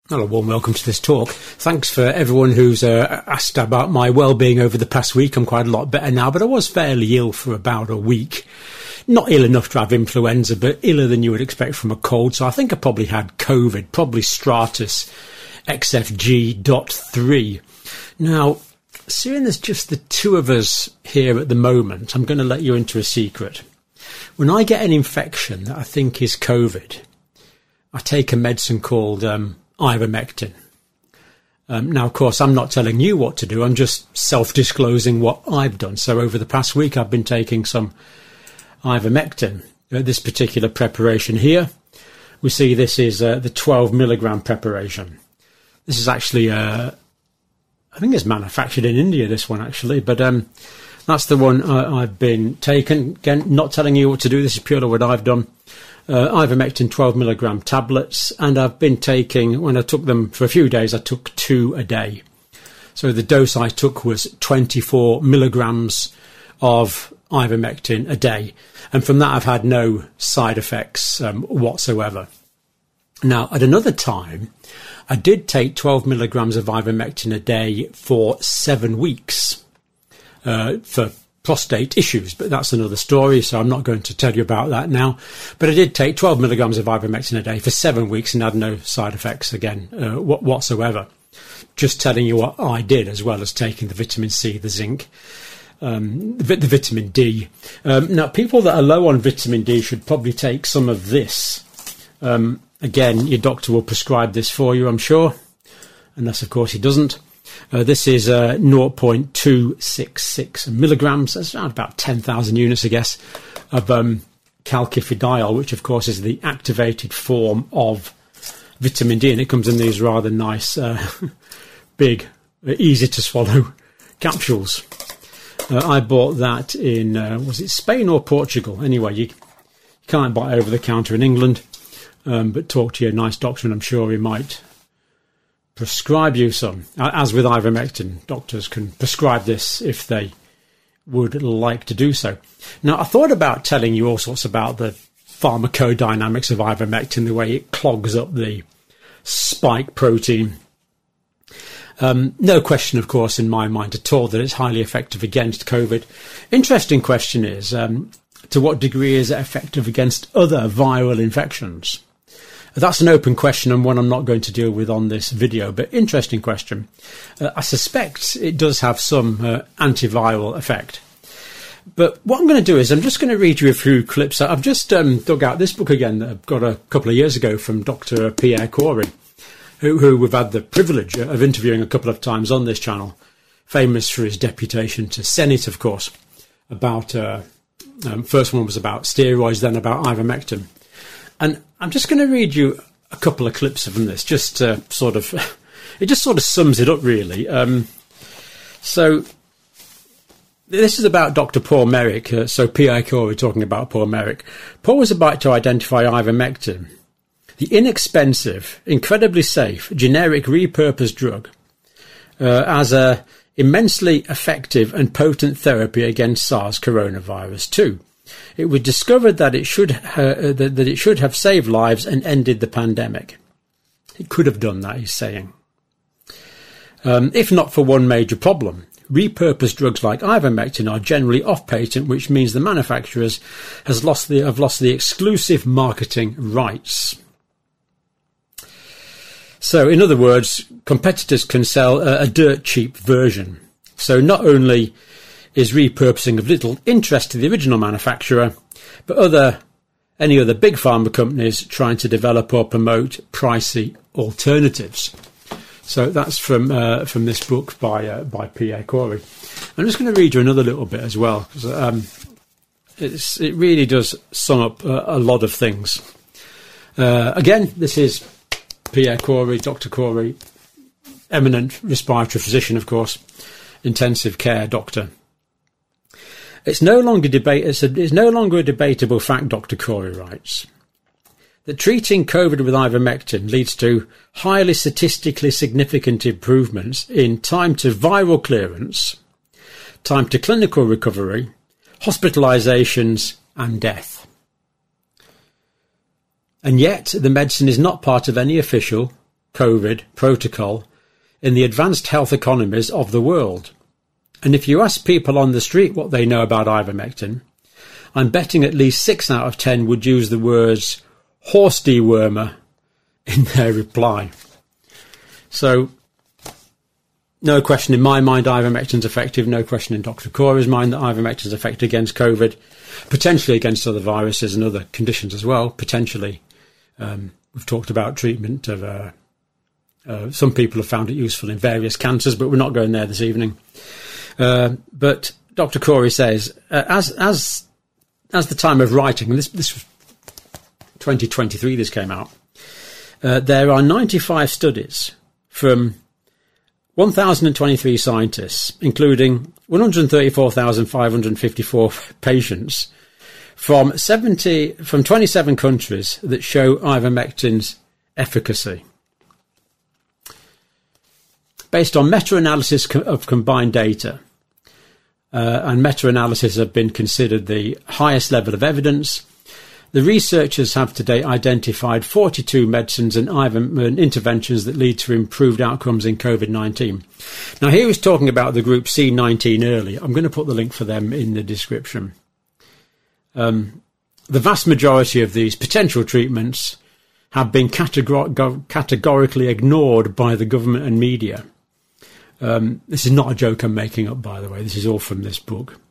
Hello, warm welcome to this talk. Thanks for everyone who's asked about my well-being over the past week. I'm quite a lot better now, but I was fairly ill for about a week. Not ill enough to have influenza, but iller than you would expect from a cold. So I think I probably had COVID, probably Stratus XFG.3. Now, seeing there's just the two of us here at the moment, I'm going to let you into a secret. When I get an infection that I think is COVID, I take a medicine called ivermectin. Now, of course, I'm not telling you what to do. I'm just self-disclosing what I've done. So over the past week, I've been taking some ivermectin. This particular preparation here, we see this is the 12 milligram preparation. This is actually, I think it's manufactured in India, this one actually, but that's the one I've been taking. Again, not telling you what to do. This is purely what I've done. Ivermectin 12 milligram tablets, and I've been taking, when I took them for a few days, I took 2 a day. So the dose I took was 24 milligrams of ivermectin a day. And from that, I've had no side effects whatsoever. Now, at another time, I did take 12 milligrams of ivermectin a day for 7 weeks for prostate issues, but that's another story, so I'm not going to tell you about that now. But I did take 12 milligrams of ivermectin a day for 7 weeks and had no side effects again whatsoever. Just telling you what I did, as well as taking the vitamin C, the zinc, the vitamin D. Now, people that are low on vitamin D should probably take some of this. Again, your doctor will prescribe this for you, I'm sure, unless, of course, he doesn't. This is 0.266 milligrams. That's around about 10,000 units, I guess, of calcifediol, which, of course, is the activated form of vitamin D. And it comes in these rather nice, big, easy-to-swallow capsules. I bought that in, was it Spain or Portugal? Anyway, you can't buy it over the counter in England, but talk to your nice doctor and I'm sure he might prescribe you some. As with ivermectin, doctors can prescribe this if they would like to do so. Now, I thought about telling you all sorts about the pharmacodynamics of ivermectin, the way it clogs up the spike protein. No question, of course, in my mind at all that it's highly effective against COVID. Interesting question is, to what degree is it effective against other viral infections? That's an open question and one I'm not going to deal with on this video, but interesting question. I suspect it does have some antiviral effect. But what I'm going to do is I'm just going to read you a few clips. I've just dug out this book again that I got a couple of years ago from Dr. Pierre Kory, who we've had the privilege of interviewing a couple of times on this channel, famous for his deputation to Senate, of course, about, first one was about steroids, then about ivermectin. And I'm just going to read you a couple of clips from this, just to sort of, it just sort of sums it up, really. So this is about Dr. Paul Merrick. So Pierre Kory talking about Paul Merrick. Paul was about to identify ivermectin, the inexpensive, incredibly safe, generic repurposed drug, as a immensely effective and potent therapy against SARS coronavirus 2. It was discovered that it should have saved lives and ended the pandemic. It could have done that, he's saying. If not for one major problem. Repurposed drugs like ivermectin are generally off patent, which means the manufacturers have lost the exclusive marketing rights. So, in other words, competitors can sell a dirt cheap version. So not only is repurposing of little interest to the original manufacturer, but any other big pharma companies trying to develop or promote pricey alternatives. So that's from this book by Pierre Kory. I'm just going to read you another little bit as well, because it really does sum up a lot of things. Again, this is Pierre Kory, Dr. Kory, eminent respiratory physician, of course, intensive care doctor. It's no longer a debatable fact, Dr. Kory writes, that treating COVID with ivermectin leads to highly statistically significant improvements in time to viral clearance, time to clinical recovery, hospitalizations and death. And yet the medicine is not part of any official COVID protocol in the advanced health economies of the world. And if you ask people on the street what they know about ivermectin, I'm betting at least 6 out of 10 would use the words horse dewormer in their reply. So, no question in my mind ivermectin's effective, no question in Dr. Corey's mind that ivermectin's effective against COVID, potentially against other viruses and other conditions as well, potentially. We've talked about treatment of some people have found it useful in various cancers, but we're not going there this evening. But Dr. Corey says, as the time of writing, and this was 2023 this came out, there are 95 studies from 1,023 scientists, including 134,554 patients from 27 countries that show ivermectin's efficacy. Based on meta-analysis of combined data, and meta-analysis have been considered the highest level of evidence, the researchers have to date identified 42 medicines and interventions that lead to improved outcomes in COVID-19. Now, he was talking about the group C19 earlier. I'm going to put the link for them in the description. The vast majority of these potential treatments have been categorically ignored by the government and media. This is not a joke I'm making up, by the way. This is all from this book.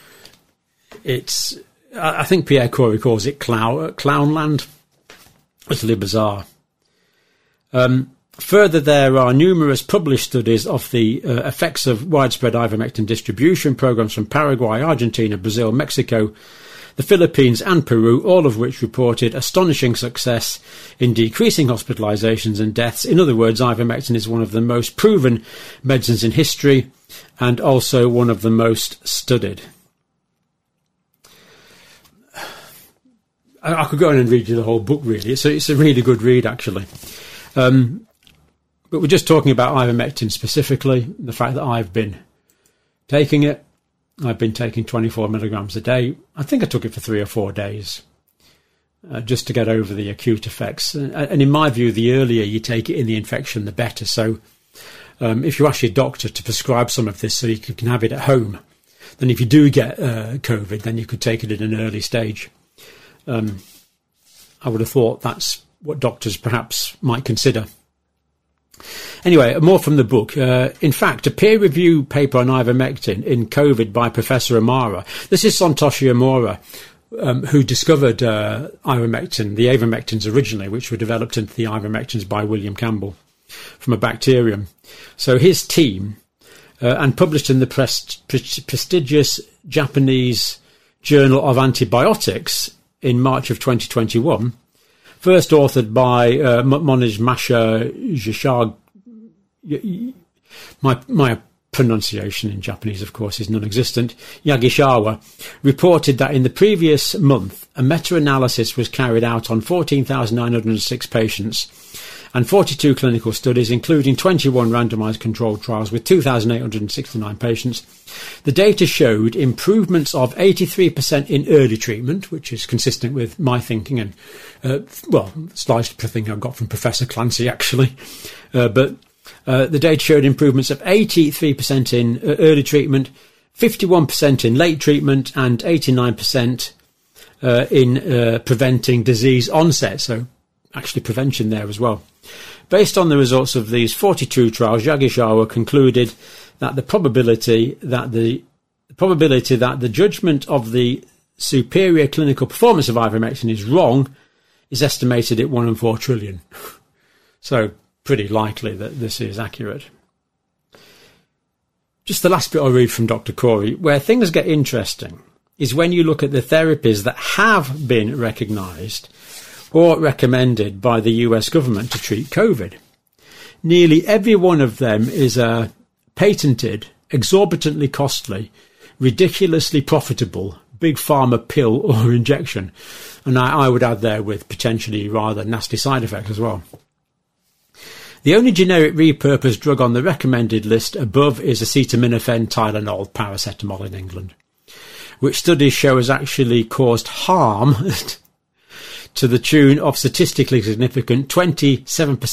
I think Pierre Corey calls it Clownland. Utterly bizarre. Further, there are numerous published studies of the effects of widespread ivermectin distribution programs from Paraguay, Argentina, Brazil, Mexico, the Philippines and Peru, all of which reported astonishing success in decreasing hospitalizations and deaths. In other words, ivermectin is one of the most proven medicines in history and also one of the most studied. I could go on and read you the whole book, really. It's a really good read, actually. But we're just talking about ivermectin specifically, the fact that I've been taking it. I've been taking 24 milligrams a day. I think I took it for 3 or 4 days, just to get over the acute effects. And in my view, the earlier you take it in the infection, the better. So if you ask your doctor to prescribe some of this so you can have it at home, then if you do get COVID, then you could take it at an early stage. I would have thought that's what doctors perhaps might consider. Anyway, more from the book. In fact, a peer-reviewed paper on ivermectin in COVID by Professor Amara. This is Santoshi Amara, who discovered ivermectin, the avermectins originally, which were developed into the ivermectins by William Campbell from a bacterium. So his team, and published in the prestigious Japanese Journal of Antibiotics in March of 2021, first authored by Monij Masha Jishag. My pronunciation in Japanese, of course, is non-existent. Yagishawa reported that in the previous month, a meta-analysis was carried out on 14,906 patients and 42 clinical studies, including 21 randomized controlled trials with 2,869 patients. The data showed improvements of 83% in early treatment, which is consistent with my thinking and, slightly the thing I got from Professor Clancy, actually. But the data showed improvements of 83% in early treatment, 51% in late treatment, and 89% in preventing disease onset. So actually prevention there as well. Based on the results of these 42 trials, Yagishawa concluded that the probability that the judgment of the superior clinical performance of ivermectin is wrong is estimated at 1 in 4 trillion. So pretty likely that this is accurate. Just the last bit I'll read from Dr. Corey. Where things get interesting is when you look at the therapies that have been recognised or recommended by the US government to treat COVID. Nearly every one of them is a patented, exorbitantly costly, ridiculously profitable big pharma pill or injection. And I would add there with potentially rather nasty side effects as well. The only generic repurposed drug on the recommended list above is acetaminophen, Tylenol, paracetamol in England, which studies show has actually caused harm to the tune of statistically significant 27%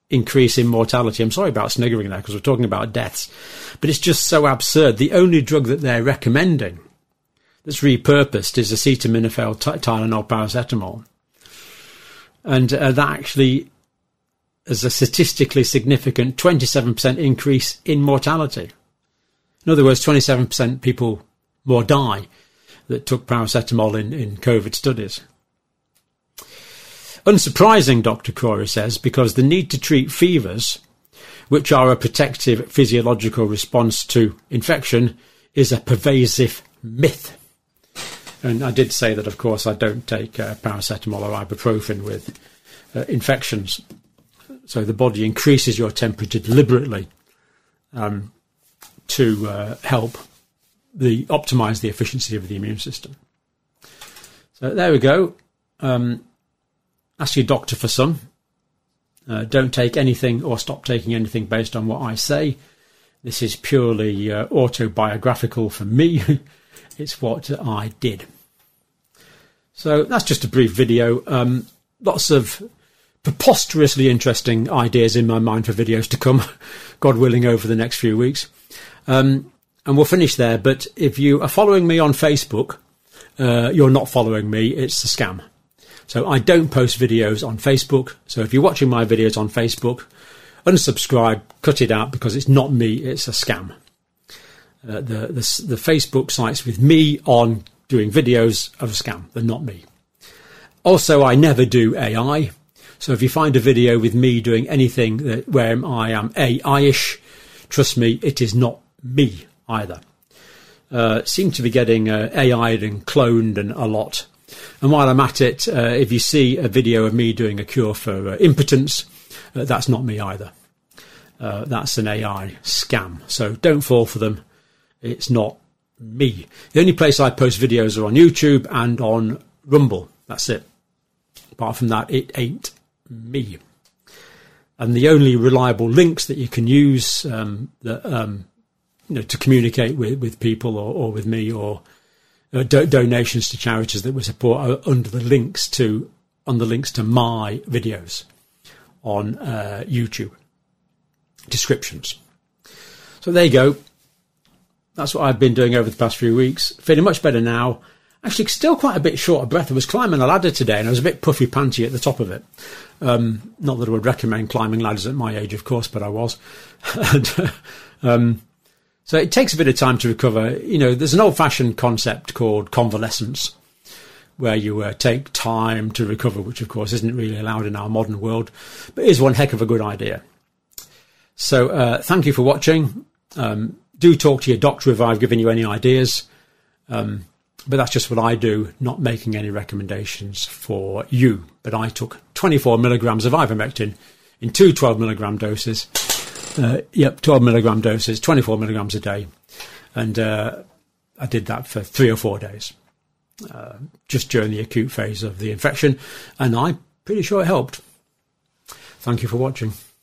increase in mortality. I'm sorry about sniggering there because we're talking about deaths, but it's just so absurd. The only drug that they're recommending that's repurposed is acetaminophen, Tylenol, paracetamol. And that actually is a statistically significant 27% increase in mortality. In other words, 27% people more die that took paracetamol in COVID studies. Unsurprising, Dr. Crowley says, because the need to treat fevers, which are a protective physiological response to infection, is a pervasive myth. And I did say that, of course, I don't take paracetamol or ibuprofen with infections. So the body increases your temperature deliberately to help optimise the efficiency of the immune system. So there we go. Ask your doctor for some. Don't take anything or stop taking anything based on what I say. This is purely autobiographical for me. It's what I did. So that's just a brief video. Lots of preposterously interesting ideas in my mind for videos to come, God willing, over the next few weeks. And we'll finish there. But if you are following me on Facebook, you're not following me. It's a scam. So I don't post videos on Facebook. So if you're watching my videos on Facebook, unsubscribe, cut it out, because it's not me. It's a scam. The Facebook sites with me on doing videos are a scam. They're not me. Also, I never do AI. So if you find a video with me doing anything where I am AI-ish, trust me, it is not me either. Seem to be getting AI'd and cloned and a lot. And while I'm at it, if you see a video of me doing a cure for impotence, that's not me either. That's an AI scam. So don't fall for them. It's not me. The only place I post videos are on YouTube and on Rumble. That's it. Apart from that, it ain't me. And the only reliable links that you can use to communicate with people or with me, or donations to charities that we support, are under the links to my videos on YouTube descriptions. So there you go. That's what I've been doing over the past few weeks. Feeling much better now. Actually, still quite a bit short of breath. I was climbing a ladder today and I was a bit puffy panty at the top of it. Not that I would recommend climbing ladders at my age, of course, but I was. So it takes a bit of time to recover. You know, there's an old-fashioned concept called convalescence, where you take time to recover, which, of course, isn't really allowed in our modern world, but is one heck of a good idea. So thank you for watching. Do talk to your doctor if I've given you any ideas. But that's just what I do, not making any recommendations for you. But I took 24 milligrams of ivermectin in two 12 milligram doses. 12 milligram doses, 24 milligrams a day. And I did that for 3 or 4 days, just during the acute phase of the infection. And I'm pretty sure it helped. Thank you for watching.